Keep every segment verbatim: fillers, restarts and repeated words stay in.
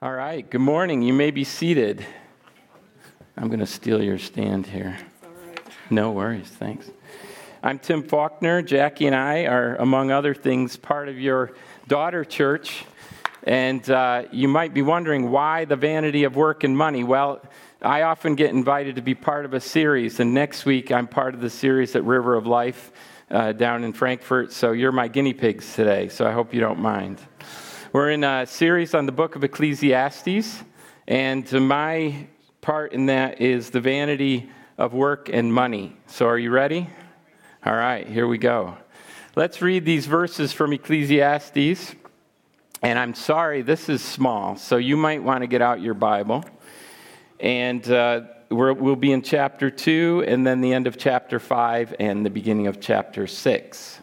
All right, good morning. You may be seated. I'm going to steal your stand here. All right. No worries, thanks. I'm Tim Faulkner. Jackie and I are, among other things, part of your daughter church. And uh, you might be wondering why the vanity of work and money. Well, I often get invited to be part of a series, and next week I'm part of the series at River of Life uh, down in Frankfurt. So you're my guinea pigs today, so I hope you don't mind. We're in a series on the book of Ecclesiastes, and my part in that is the vanity of work and money. So are you ready? All right, here we go. Let's read these verses from Ecclesiastes. And I'm sorry, this is small, so you might want to get out your Bible. And uh, we're, we'll be in chapter two, and then the end of chapter five, and the beginning of chapter six.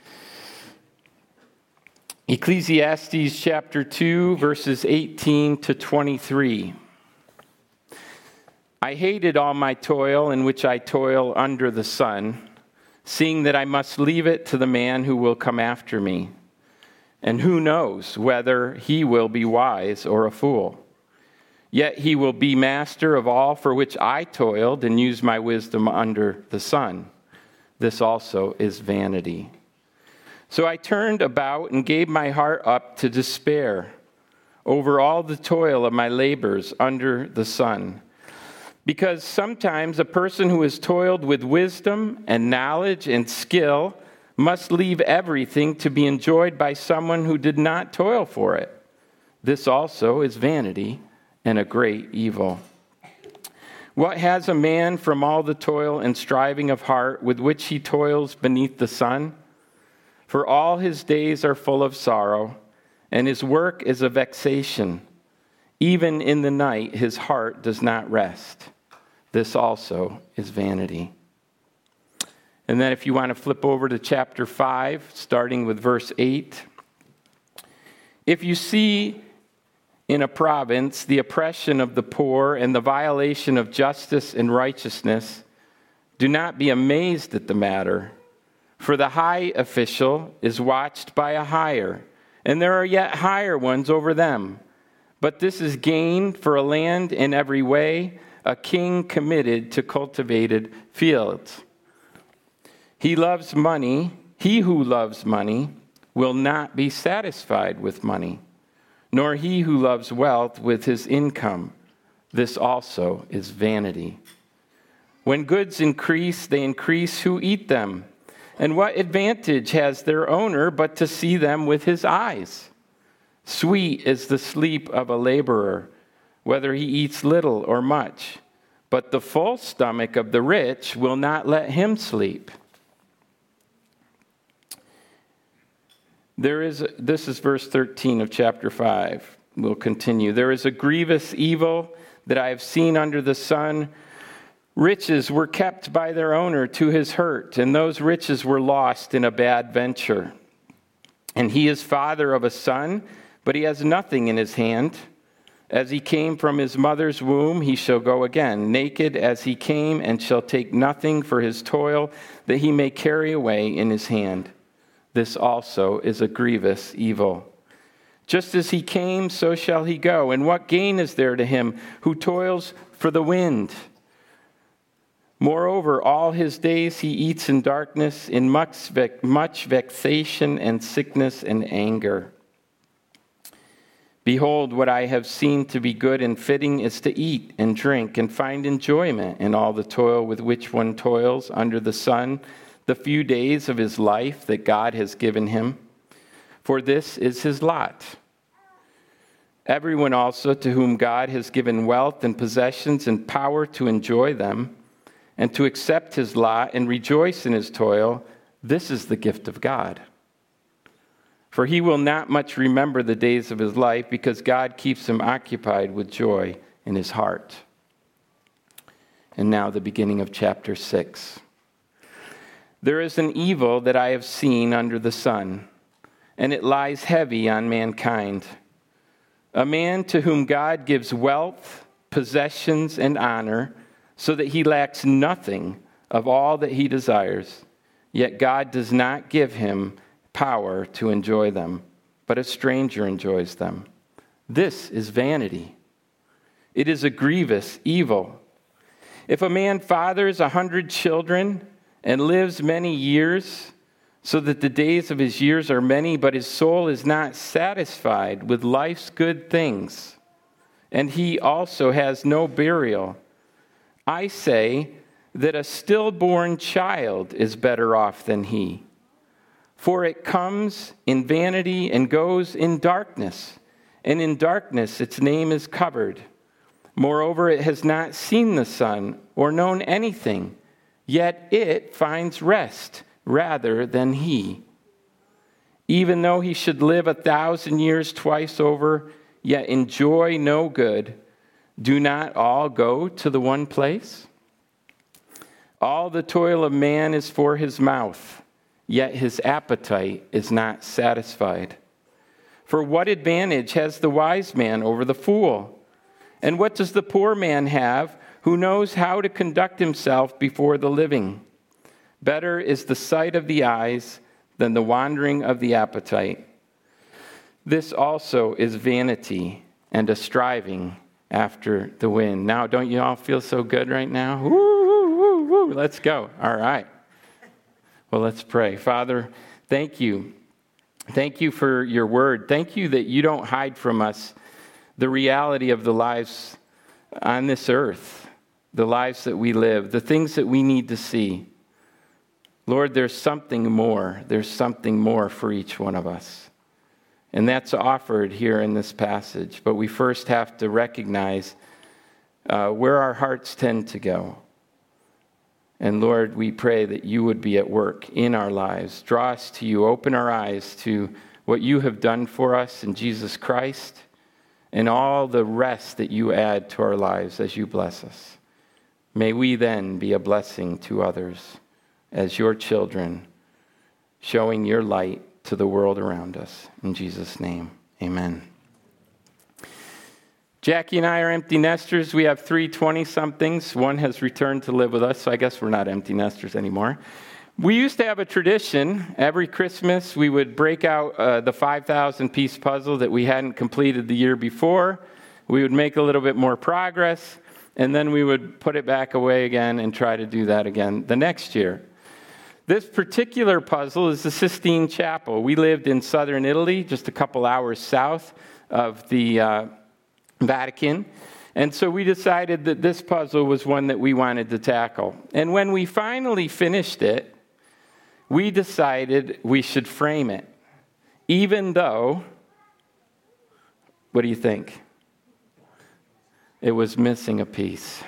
Ecclesiastes chapter two, verses eighteen to twenty-three. I hated all my toil in which I toil under the sun, seeing that I must leave it to the man who will come after me. And who knows whether he will be wise or a fool? Yet he will be master of all for which I toiled and used my wisdom under the sun. This also is vanity. So I turned about and gave my heart up to despair over all the toil of my labors under the sun. Because sometimes a person who has toiled with wisdom and knowledge and skill must leave everything to be enjoyed by someone who did not toil for it. This also is vanity and a great evil. What has a man from all the toil and striving of heart with which he toils beneath the sun? For all his days are full of sorrow, and his work is a vexation. Even in the night his heart does not rest. This also is vanity. And then if you want to flip over to chapter five, starting with verse eight. If you see in a province the oppression of the poor and the violation of justice and righteousness, do not be amazed at the matter. For the high official is watched by a higher, and there are yet higher ones over them. But this is gain for a land in every way, a king committed to cultivated fields. He loves money. He who loves money will not be satisfied with money, nor he who loves wealth with his income. This also is vanity. When goods increase, they increase who eat them. And what advantage has their owner but to see them with his eyes? Sweet is the sleep of a laborer, whether he eats little or much. But the full stomach of the rich will not let him sleep. There is, this is verse thirteen of chapter five. We'll continue. There is a grievous evil that I have seen under the sun. Riches were kept by their owner to his hurt, and those riches were lost in a bad venture. And he is father of a son, but he has nothing in his hand. As he came from his mother's womb, he shall go again, naked as he came, and shall take nothing for his toil that he may carry away in his hand. This also is a grievous evil. Just as he came, so shall he go. And what gain is there to him who toils for the wind? Moreover, all his days he eats in darkness, in much, vex- much vexation and sickness and anger. Behold, what I have seen to be good and fitting is to eat and drink and find enjoyment in all the toil with which one toils under the sun, the few days of his life that God has given him. For this is his lot. Everyone also to whom God has given wealth and possessions and power to enjoy them, and to accept his lot and rejoice in his toil, this is the gift of God. For he will not much remember the days of his life, because God keeps him occupied with joy in his heart. And now the beginning of chapter six. There is an evil that I have seen under the sun, and it lies heavy on mankind. A man to whom God gives wealth, possessions, and honor, so that he lacks nothing of all that he desires. Yet God does not give him power to enjoy them, but a stranger enjoys them. This is vanity. It is a grievous evil. If a man fathers a hundred children and lives many years, so that the days of his years are many, but his soul is not satisfied with life's good things, and he also has no burial, I say that a stillborn child is better off than he. For it comes in vanity and goes in darkness, and in darkness its name is covered. Moreover, it has not seen the sun or known anything, yet it finds rest rather than he. Even though he should live a thousand years twice over, yet enjoy no good, do not all go to the one place? All the toil of man is for his mouth, yet his appetite is not satisfied. For what advantage has the wise man over the fool? And what does the poor man have who knows how to conduct himself before the living? Better is the sight of the eyes than the wandering of the appetite. This also is vanity and a striving after the wind. Now, don't you all feel so good right now? Woo, woo, woo, woo. Let's go. All right. Well, let's pray. Father, thank you. Thank you for your word. Thank you that you don't hide from us the reality of the lives on this earth, the lives that we live, the things that we need to see. Lord, there's something more. There's something more for each one of us. And that's offered here in this passage. But we first have to recognize uh, where our hearts tend to go. And Lord, we pray that you would be at work in our lives. Draw us to you. Open our eyes to what you have done for us in Jesus Christ and all the rest that you add to our lives as you bless us. May we then be a blessing to others as your children, showing your light to the world around us. In Jesus' name, amen. Jackie and I are empty nesters. We have three twenty-somethings. One has returned to live with us, so I guess we're not empty nesters anymore. We used to have a tradition. Every Christmas, we would break out uh, the five thousand piece puzzle that we hadn't completed the year before. We would make a little bit more progress, and then we would put it back away again and try to do that again the next year. This particular puzzle is the Sistine Chapel. We lived in southern Italy, just a couple hours south of the uh, Vatican. And so we decided that this puzzle was one that we wanted to tackle. And when we finally finished it, we decided we should frame it, even though, what do you think? It was missing a piece.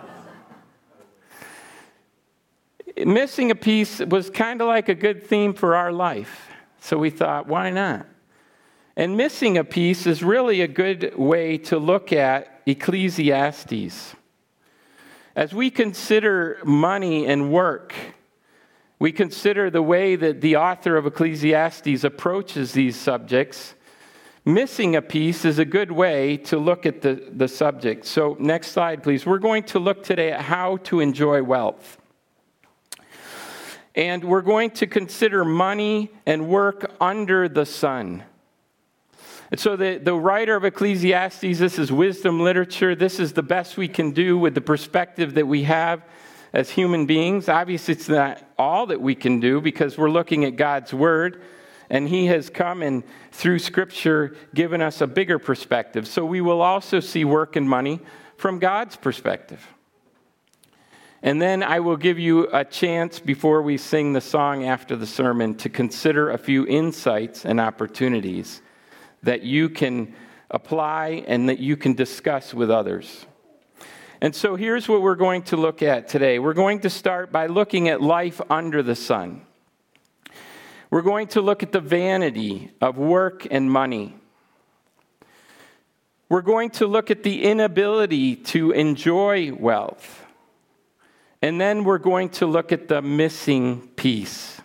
Missing a piece was kind of like a good theme for our life. So we thought, why not? And missing a piece is really a good way to look at Ecclesiastes. As we consider money and work, we consider the way that the author of Ecclesiastes approaches these subjects. Missing a piece is a good way to look at the, the subject. So next slide, please. We're going to look today at how to enjoy wealth. And we're going to consider money and work under the sun. And so the, the writer of Ecclesiastes, this is wisdom literature. This is the best we can do with the perspective that we have as human beings. Obviously, it's not all that we can do because we're looking at God's word. And he has come and through Scripture given us a bigger perspective. So we will also see work and money from God's perspective. And then I will give you a chance before we sing the song after the sermon to consider a few insights and opportunities that you can apply and that you can discuss with others. And so here's what we're going to look at today. We're going to start by looking at life under the sun. We're going to look at the vanity of work and money. We're going to look at the inability to enjoy wealth. And then we're going to look at the missing piece.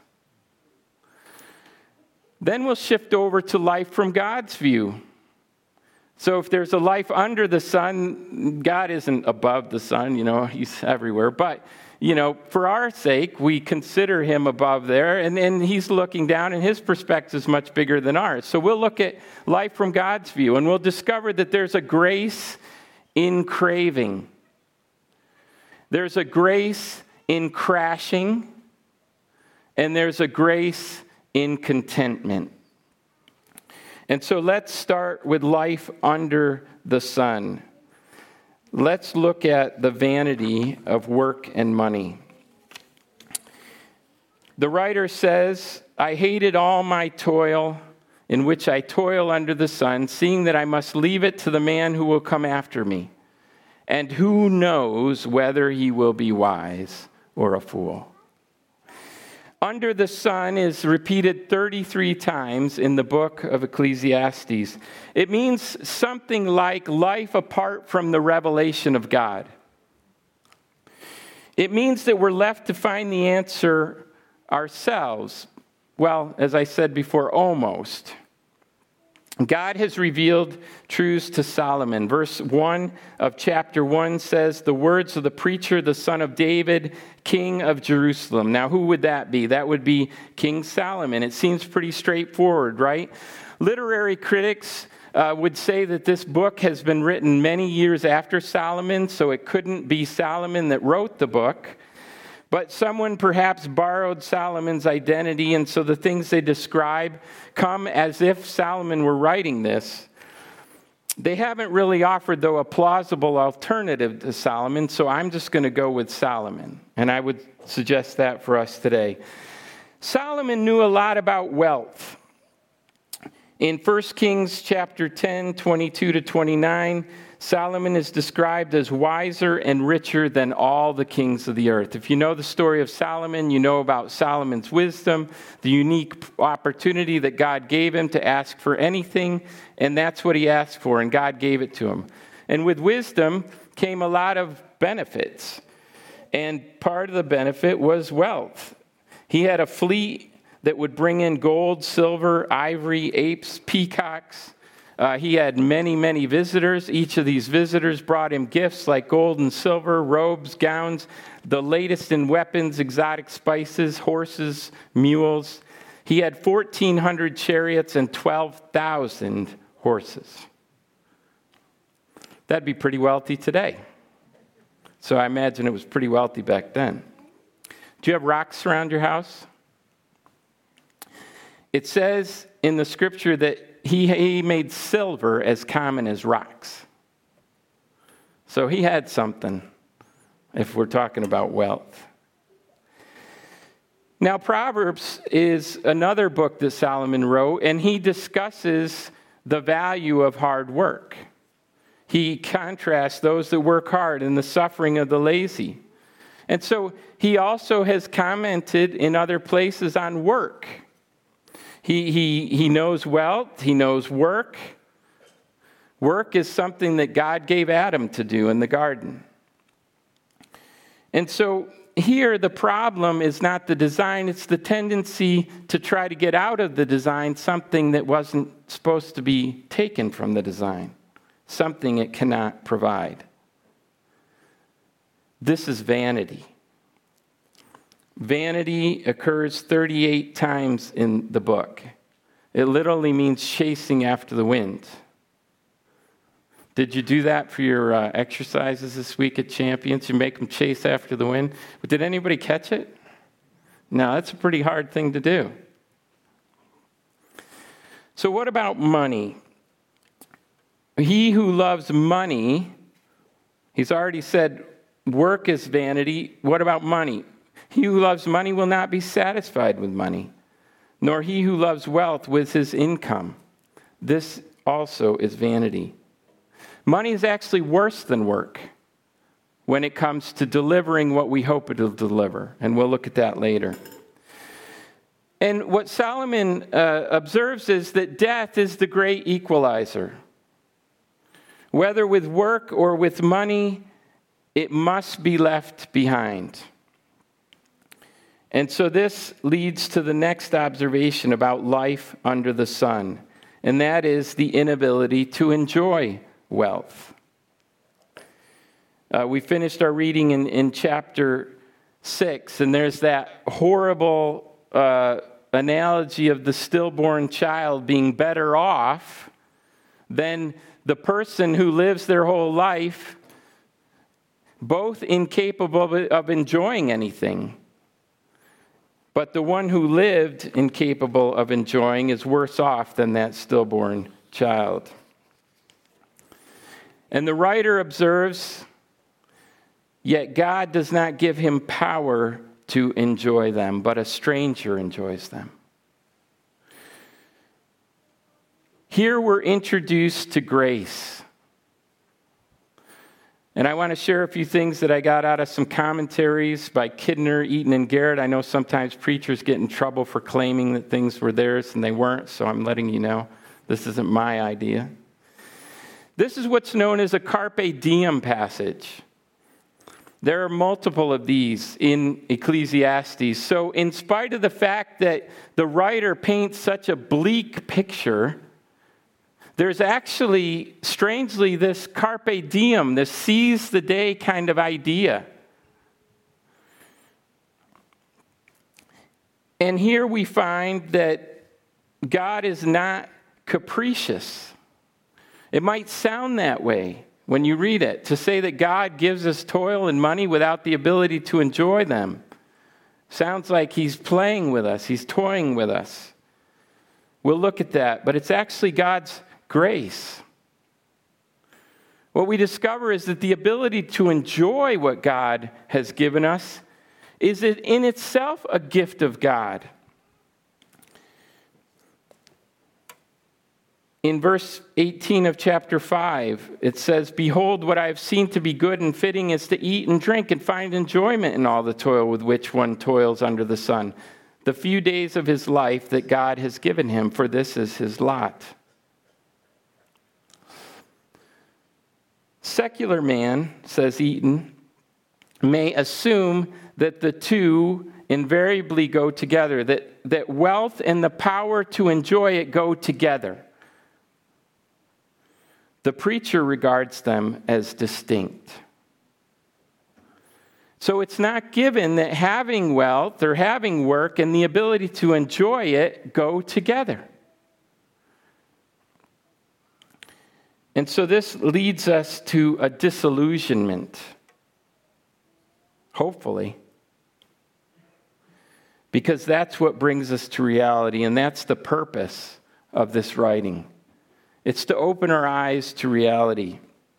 Then we'll shift over to life from God's view. So if there's a life under the sun, God isn't above the sun, you know, he's everywhere. But you know, for our sake, we consider him above there, and then he's looking down, and his perspective is much bigger than ours. So we'll look at life from God's view, and we'll discover that there's a grace in craving. There's a grace in crashing, and there's a grace in contentment. And so let's start with life under the sun. Let's look at the vanity of work and money. The writer says, I hated all my toil in which I toil under the sun, seeing that I must leave it to the man who will come after me. And who knows whether he will be wise or a fool? Under the sun is repeated thirty-three times in the book of Ecclesiastes. It means something like life apart from the revelation of God. It means that we're left to find the answer ourselves. Well, as I said before, almost. God has revealed truths to Solomon. Verse one of chapter one says, the words of the preacher, the son of David, king of Jerusalem. Now, who would that be? That would be King Solomon. It seems pretty straightforward, right? Literary critics uh, would say that this book has been written many years after Solomon, so it couldn't be Solomon that wrote the book. But someone perhaps borrowed Solomon's identity, and so the things they describe come as if Solomon were writing this. They haven't really offered, though, a plausible alternative to Solomon, so I'm just going to go with Solomon, and I would suggest that for us today. Solomon knew a lot about wealth. In First Kings chapter ten, twenty-two to twenty-nine, Solomon is described as wiser and richer than all the kings of the earth. If you know the story of Solomon, you know about Solomon's wisdom, the unique opportunity that God gave him to ask for anything, and that's what he asked for, and God gave it to him. And with wisdom came a lot of benefits, and part of the benefit was wealth. He had a fleet that would bring in gold, silver, ivory, apes, peacocks. Uh, he had many, many visitors. Each of these visitors brought him gifts like gold and silver, robes, gowns, the latest in weapons, exotic spices, horses, mules. He had fourteen hundred chariots and twelve thousand horses. That'd be pretty wealthy today. So I imagine it was pretty wealthy back then. Do you have rocks around your house? It says in the scripture that He, he made silver as common as rocks. So he had something, if we're talking about wealth. Now, Proverbs is another book that Solomon wrote, and he discusses the value of hard work. He contrasts those that work hard and the suffering of the lazy. And so he also has commented in other places on work. He, he, he knows wealth, he knows work. Work is something that God gave Adam to do in the garden. And so here the problem is not the design, it's the tendency to try to get out of the design something that wasn't supposed to be taken from the design, something it cannot provide. This is vanity. Vanity occurs thirty-eight times in the book. It literally means chasing after the wind. Did you do that for your uh, exercises this week at Champions? You make them chase after the wind? But did anybody catch it? No, that's a pretty hard thing to do. So what about money? He who loves money, he's already said work is vanity. What about money? He who loves money will not be satisfied with money, nor he who loves wealth with his income. This also is vanity. Money is actually worse than work when it comes to delivering what we hope it will deliver, and we'll look at that later. And what Solomon uh, observes is that death is the great equalizer. Whether with work or with money, it must be left behind. And so this leads to the next observation about life under the sun, and that is the inability to enjoy wealth. Uh, we finished our reading in, in chapter six, and there's that horrible uh, analogy of the stillborn child being better off than the person who lives their whole life both incapable of enjoying anything. But the one who lived incapable of enjoying is worse off than that stillborn child. And the writer observes, yet God does not give him power to enjoy them, but a stranger enjoys them. Here we're introduced to grace. And I want to share a few things that I got out of some commentaries by Kidner, Eaton, and Garrett. I know sometimes preachers get in trouble for claiming that things were theirs and they weren't, so I'm letting you know this isn't my idea. This is what's known as a carpe diem passage. There are multiple of these in Ecclesiastes. So in spite of the fact that the writer paints such a bleak picture, there's actually, strangely, this carpe diem, this seize the day kind of idea. And here we find that God is not capricious. It might sound that way when you read it, to say that God gives us toil and money without the ability to enjoy them. Sounds like he's playing with us, he's toying with us. We'll look at that, but it's actually God's grace. What we discover is that the ability to enjoy what God has given us is in itself a gift of God. In verse eighteen of chapter five, it says, "Behold, what I have seen to be good and fitting is to eat and drink and find enjoyment in all the toil with which one toils under the sun, the few days of his life that God has given him, for this is his lot." Secular man, says Eaton, may assume that the two invariably go together, that, that wealth and the power to enjoy it go together. The preacher regards them as distinct. So it's not given that having wealth or having work and the ability to enjoy it go together. And so this leads us to a disillusionment, hopefully, because that's what brings us to reality, and that's the purpose of this writing. It's to open our eyes to reality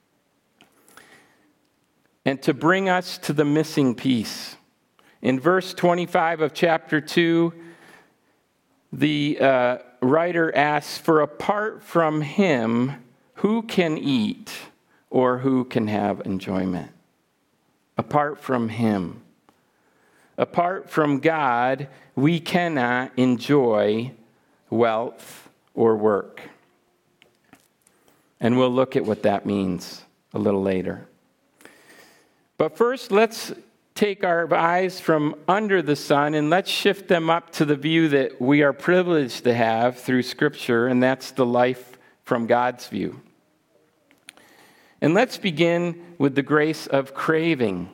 and to bring us to the missing piece. In verse twenty-five of chapter two, the uh, writer asks, "For apart from him, who can eat or who can have enjoyment?" Apart from him. Apart from God, we cannot enjoy wealth or work. And we'll look at what that means a little later. But first, let's take our eyes from under the sun and let's shift them up to the view that we are privileged to have through Scripture, and that's the life from God's view. And let's begin with the grace of craving.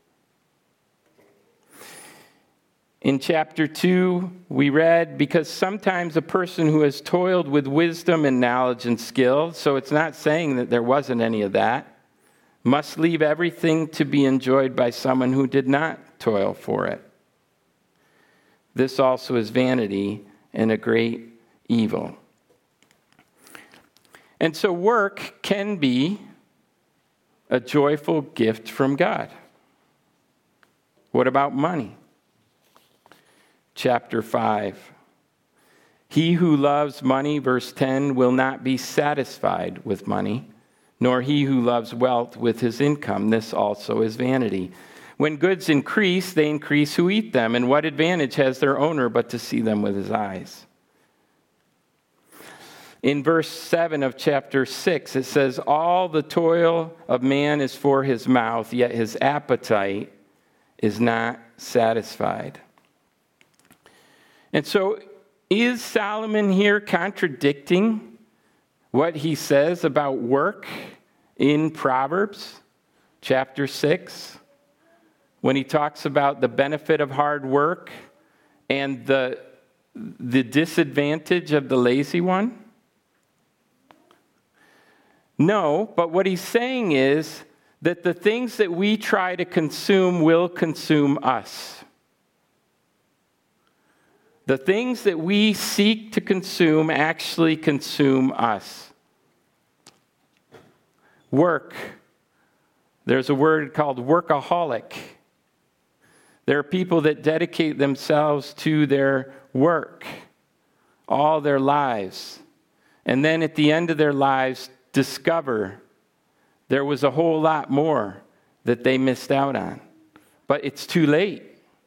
In chapter two, we read, "Because sometimes a person who has toiled with wisdom and knowledge and skill," so it's not saying that there wasn't any of that, "must leave everything to be enjoyed by someone who did not toil for it. This also is vanity and a great evil." And so work can be a joyful gift from God. What about money? Chapter five. "He who loves money," verse ten, "will not be satisfied with money, nor he who loves wealth with his income. This also is vanity. When goods increase, they increase who eat them, and what advantage has their owner but to see them with his eyes?" In verse seven of chapter six, it says, "All the toil of man is for his mouth, yet his appetite is not satisfied." And so, is Solomon here contradicting what he says about work in Proverbs chapter six? when he talks about the benefit of hard work and the, the disadvantage of the lazy one? No, but what he's saying is that the things that we try to consume will consume us. The things that we seek to consume actually consume us. Work. There's a word called workaholic. There are people that dedicate themselves to their work all their lives. And then at the end of their lives, discover there was a whole lot more that they missed out on. But it's too late.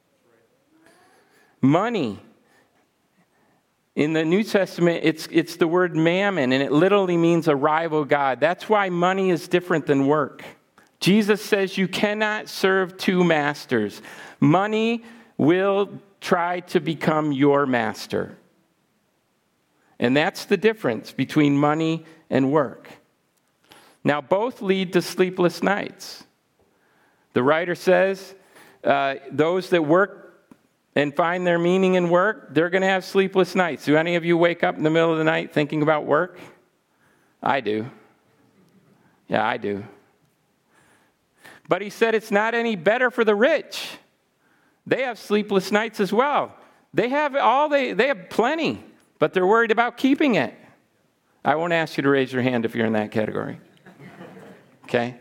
Money. In the New Testament, it's, it's the word mammon, and it literally means a rival god. That's why money is different than work. Jesus says you cannot serve two masters. Money will try to become your master. And that's the difference between money and work. Now, both lead to sleepless nights. The writer says uh, those that work and find their meaning in work, they're going to have sleepless nights. Do any of you wake up in the middle of the night thinking about work? I do. Yeah, I do. But he said it's not any better for the rich. They have sleepless nights as well. They have all they they have plenty, but they're worried about keeping it. I won't ask you to raise your hand if you're in that category. Okay?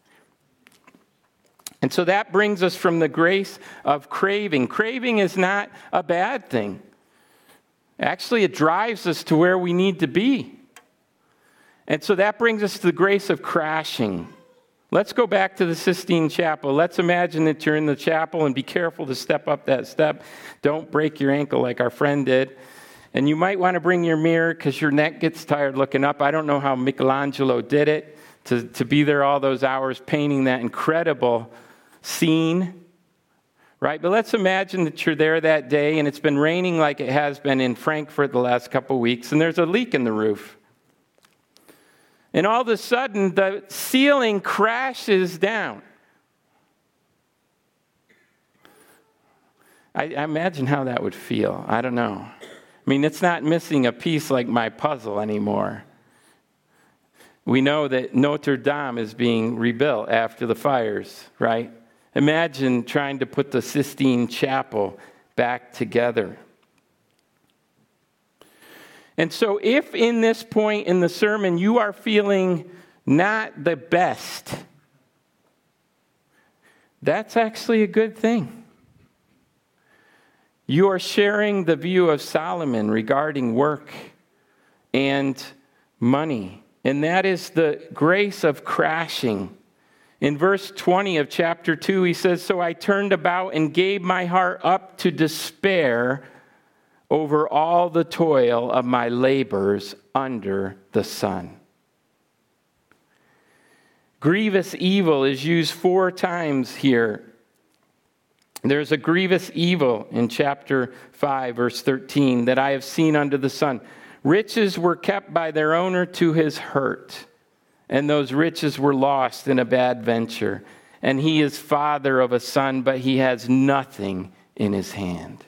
And so that brings us from the grace of craving. Craving is not a bad thing. Actually, it drives us to where we need to be. And so that brings us to the grace of crashing. Let's go back to the Sistine Chapel. Let's imagine that you're in the chapel, and be careful to step up that step. Don't break your ankle like our friend did. And you might want to bring your mirror because your neck gets tired looking up. I don't know how Michelangelo did it, to, to be there all those hours painting that incredible scene, right? But let's imagine that you're there that day, and it's been raining like it has been in Frankfurt the last couple of weeks, and there's a leak in the roof. And all of a sudden, the ceiling crashes down. I, I imagine how that would feel. I don't know. I mean, it's not missing a piece like my puzzle anymore. We know that Notre Dame is being rebuilt after the fires, right? Imagine trying to put the Sistine Chapel back together. And so if in this point in the sermon you are feeling not the best, that's actually a good thing. You are sharing the view of Solomon regarding work and money. And that is the grace of crashing. In verse twenty of chapter two, he says, "So I turned about and gave my heart up to despair over all the toil of my labors under the sun." Grievous evil is used four times here. There's a grievous evil in chapter five, verse thirteen, that I have seen under the sun. Riches were kept by their owner to his hurt, and those riches were lost in a bad venture. And he is father of a son, but he has nothing in his hand.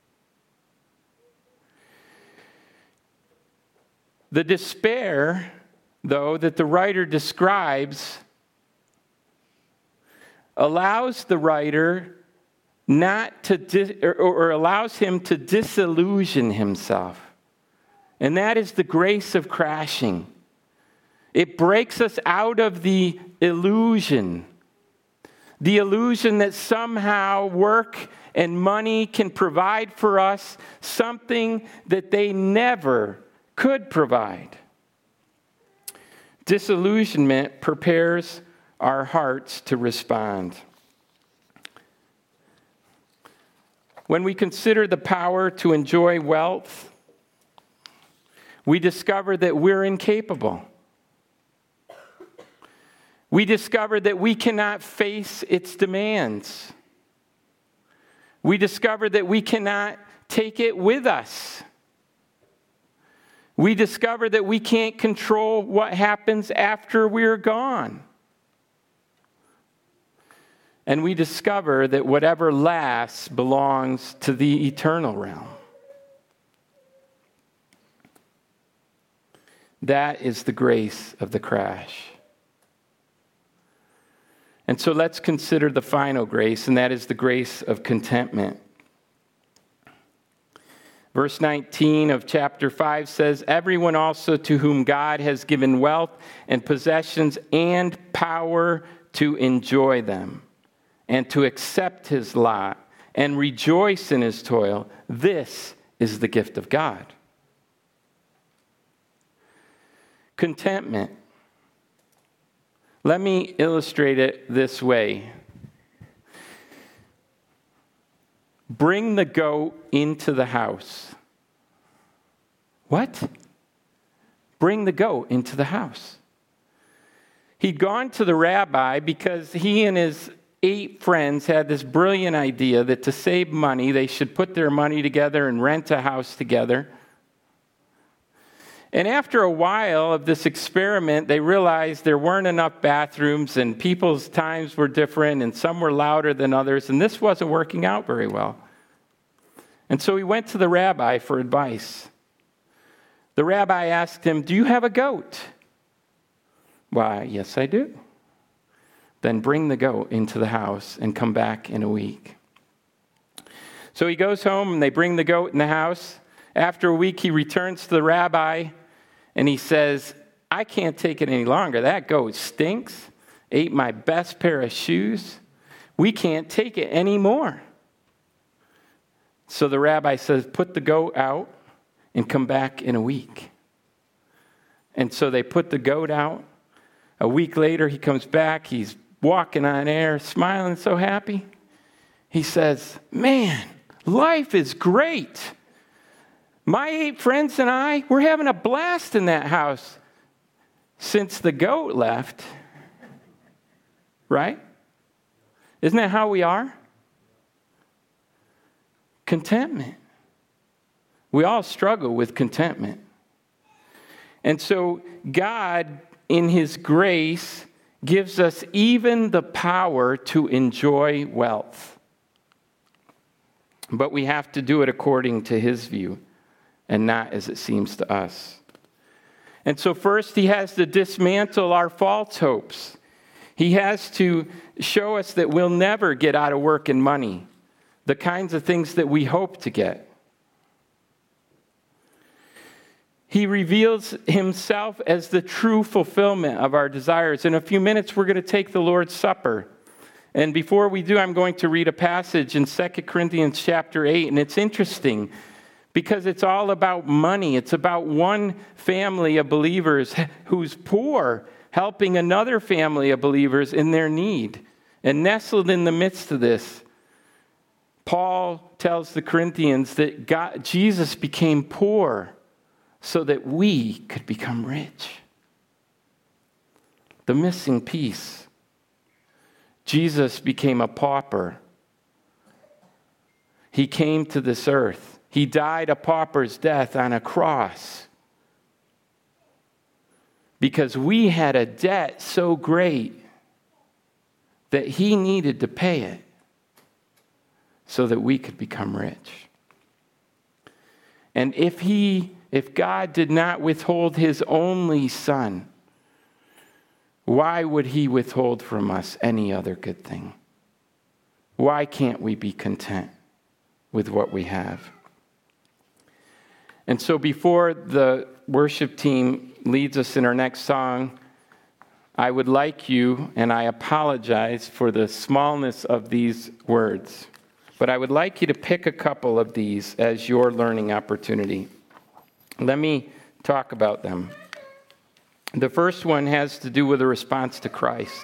The despair, though, that the writer describes allows the writer not to, dis- or, or allows him to disillusion himself. And that is the grace of crashing. It breaks us out of the illusion. The illusion that somehow work and money can provide for us something that they never could provide. Disillusionment prepares our hearts to respond. When we consider the power to enjoy wealth, we discover that we're incapable. We discover that we cannot face its demands. We discover that we cannot take it with us. We discover that we can't control what happens after we're gone. And we discover that whatever lasts belongs to the eternal realm. That is the grace of the crash. And so let's consider the final grace, and that is the grace of contentment. Verse nineteen of chapter five says, "Everyone also to whom God has given wealth and possessions and power to enjoy them, and to accept his lot and rejoice in his toil, this is the gift of God." Contentment. Let me illustrate it this way. Bring the goat into the house. What? Bring the goat into the house. He'd gone to the rabbi because he and his eight friends had this brilliant idea that to save money, they should put their money together and rent a house together. And after a while of this experiment, they realized there weren't enough bathrooms and people's times were different and some were louder than others, and this wasn't working out very well. And so he went to the rabbi for advice. The rabbi asked him, "Do you have a goat?" "Why, yes, I do." "Then bring the goat into the house and come back in a week." So he goes home and they bring the goat in the house. After a week, he returns to the rabbi and he says, "I can't take it any longer. That goat stinks, ate my best pair of shoes. We can't take it anymore." So the rabbi says, "Put the goat out and come back in a week." And so they put the goat out. A week later, he comes back. He's walking on air, smiling, so happy. He says, "Man, life is great. My eight friends and I, we're having a blast in that house since the goat left." Right? Isn't that how we are? Contentment. We all struggle with contentment. And so God, in his grace, gives us even the power to enjoy wealth. But we have to do it according to his view and not as it seems to us. And so first, he has to dismantle our false hopes. He has to show us that we'll never get out of work and money, the kinds of things that we hope to get. He reveals himself as the true fulfillment of our desires. In a few minutes, we're going to take the Lord's Supper. And before we do, I'm going to read a passage in Second Corinthians chapter eight. And it's interesting because it's all about money. It's about one family of believers who's poor, helping another family of believers in their need. And nestled in the midst of this, Paul tells the Corinthians that God, Jesus became poor so that we could become rich. The missing piece. Jesus became a pauper. He came to this earth. He died a pauper's death on a cross because we had a debt so great that he needed to pay it so that we could become rich. And if he, if God did not withhold his only son, why would he withhold from us any other good thing? Why can't we be content with what we have? And so before the worship team leads us in our next song, I would like you, and I apologize for the smallness of these words, but I would like you to pick a couple of these as your learning opportunity. Let me talk about them. The first one has to do with a response to Christ.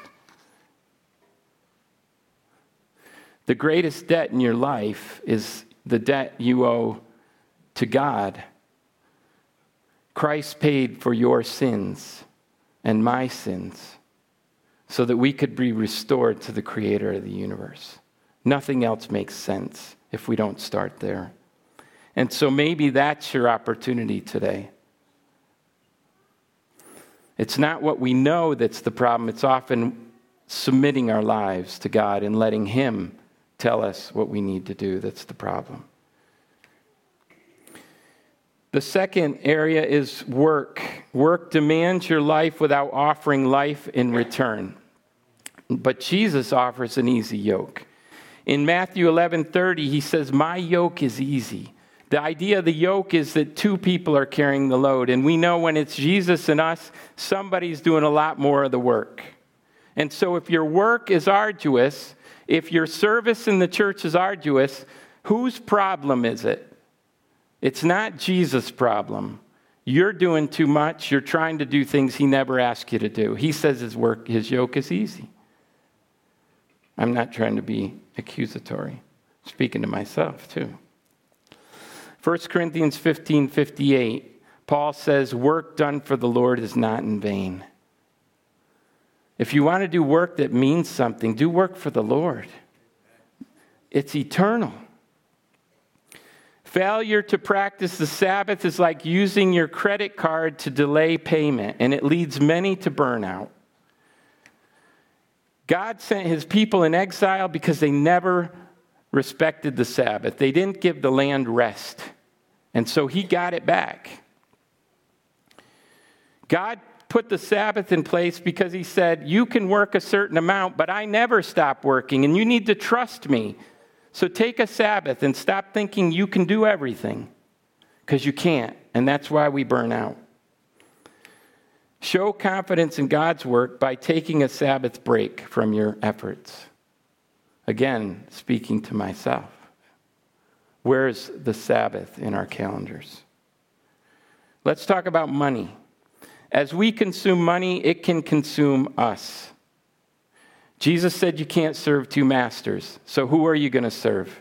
The greatest debt in your life is the debt you owe to God. Christ paid for your sins and my sins so that we could be restored to the creator of the universe. Nothing else makes sense if we don't start there. And so maybe that's your opportunity today. It's not what we know that's the problem. It's often submitting our lives to God and letting Him tell us what we need to do. That's the problem. The second area is work. Work demands your life without offering life in return. But Jesus offers an easy yoke. In Matthew eleven thirty, he says, "My yoke is easy." The idea of the yoke is that two people are carrying the load. And we know when it's Jesus and us, somebody's doing a lot more of the work. And so if your work is arduous, if your service in the church is arduous, whose problem is it? It's not Jesus' problem. You're doing too much. You're trying to do things He never asked you to do. He says His work, His yoke is easy. I'm not trying to be accusatory. I'm speaking to myself too. First Corinthians fifteen fifty-eight, Paul says, work done for the Lord is not in vain. If you want to do work that means something, do work for the Lord. It's eternal. Failure to practice the Sabbath is like using your credit card to delay payment, and it leads many to burnout. God sent His people in exile because they never respected the Sabbath. They didn't give the land rest, and so He got it back. God put the Sabbath in place because He said, you can work a certain amount, but I never stop working, and you need to trust me. So take a Sabbath and stop thinking you can do everything, because you can't, and that's why we burn out. Show confidence in God's work by taking a Sabbath break from your efforts. Again, speaking to myself. Where's the Sabbath in our calendars? Let's talk about money. As we consume money, it can consume us. Jesus said you can't serve two masters. So who are you going to serve?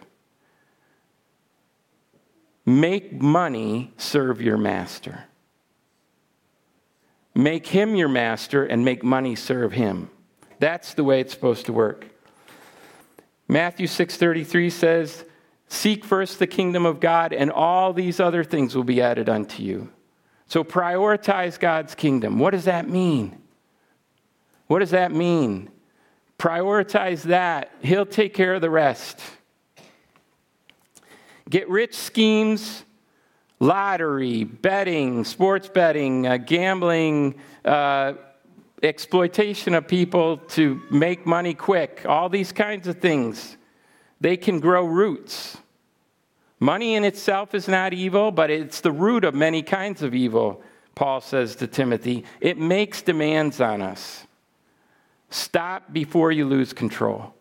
Make money serve your master. Make him your master and make money serve him. That's the way it's supposed to work. Matthew six thirty-three says, seek first the kingdom of God, and all these other things will be added unto you. So prioritize God's kingdom. What does that mean? What does that mean? Prioritize that. He'll take care of the rest. Get rich schemes, lottery, betting, sports betting, uh, gambling, uh, exploitation of people to make money quick, all these kinds of things, they can grow roots. Money in itself is not evil, but it's the root of many kinds of evil, Paul says to Timothy. It makes demands on us. Stop before you lose control.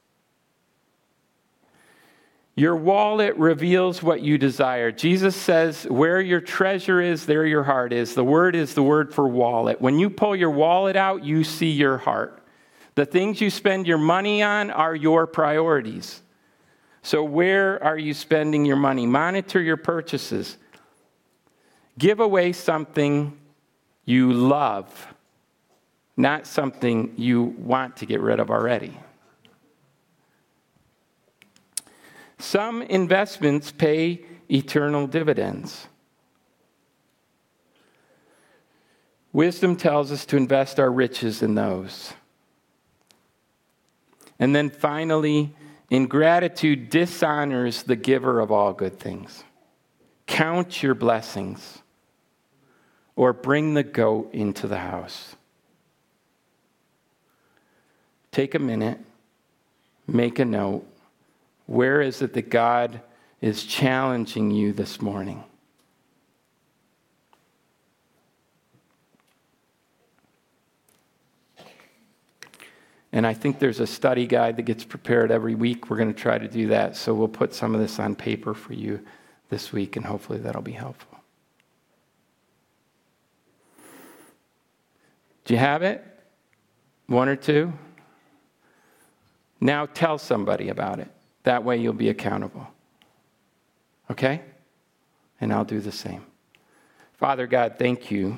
Your wallet reveals what you desire. Jesus says, where your treasure is, there your heart is. The word is the word for wallet. When you pull your wallet out, you see your heart. The things you spend your money on are your priorities. So where are you spending your money? Monitor your purchases. Give away something you love, not something you want to get rid of already. Some investments pay eternal dividends. Wisdom tells us to invest our riches in those. And then finally, ingratitude dishonors the giver of all good things. Count your blessings, or bring the goat into the house. Take a minute, make a note. Where is it that God is challenging you this morning? And I think there's a study guide that gets prepared every week. We're going to try to do that. So we'll put some of this on paper for you this week, and hopefully that'll be helpful. Do you have it? One or two? Now tell somebody about it. That way you'll be accountable. Okay? And I'll do the same. Father God, thank you.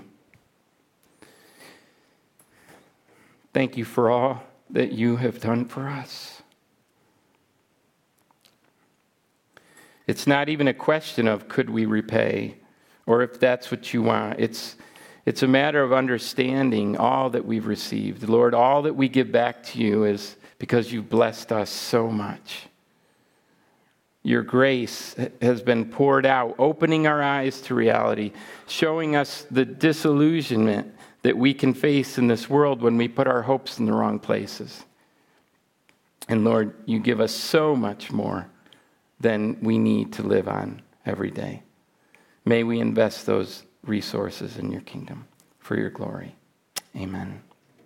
Thank you for all that you have done for us. It's not even a question of could we repay or if that's what you want. It's It's a matter of understanding all that we've received. Lord, all that we give back to you is because you've blessed us so much. Your grace has been poured out, opening our eyes to reality, showing us the disillusionment that we can face in this world when we put our hopes in the wrong places. And Lord, you give us so much more than we need to live on every day. May we invest those resources in your kingdom for your glory. Amen.